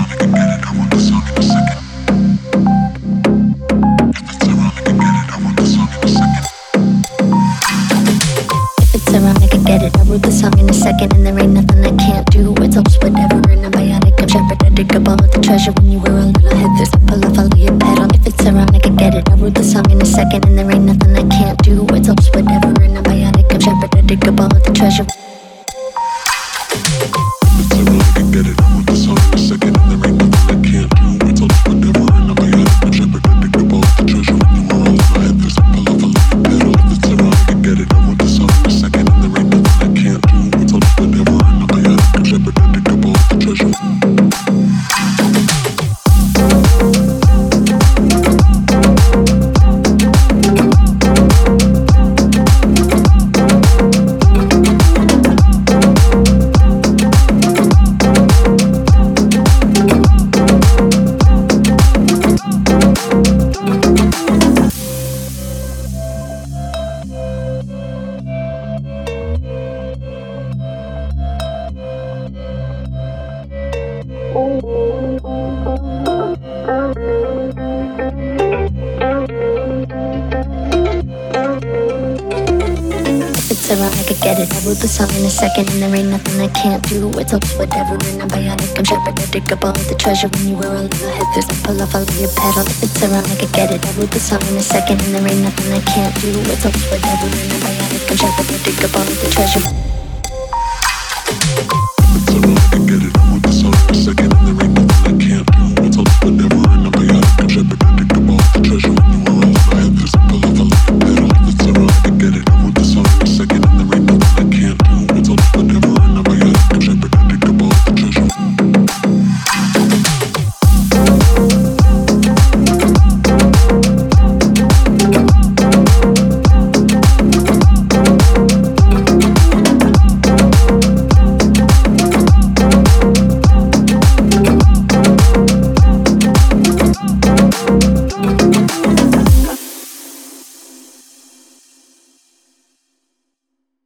It's ironic, I get it. I wrote the song in a second, and there ain't nothing I can't do. It's all just whatever, and I'm biotic. I'm shepherd, I dig up all of the treasure. When you were a little head, there's a pull off, follow your pedal. If it's ironic, I get it. I wrote the song in a second, and there ain't nothing I can't do. It's all just whatever, and I'm biotic. I'm shepherd, I dig up all of the treasure. It's ironic, I get it. I wrote the song in a second, and there ain't nothing I can't do. It's all just whatever, and I'm biotic. I'm shepherd, I dig up all of the treasure. When you were a little head, there's a pull off, follow your pedal. If it's ironic, I get it. I wrote the song in a second, and there ain't nothing I can't do. It's all just whatever, and I'm biotic. I'm shepherd, I dig up all of the treasure. It's ironic, I get it. I wrote the song in a second, and there ain't nothing I can't do. It's all just whatever, and I'm biotic. I'm shepherd, I dig up all of the treasure. When you were a little head, there's a pull off, follow your pedal. It's ironic, I get it. I wrote the song in a second, and there ain't nothing I can't do. It's all just whatever, and I'm biotic. I'm shepherd, I dig up all of the treasure.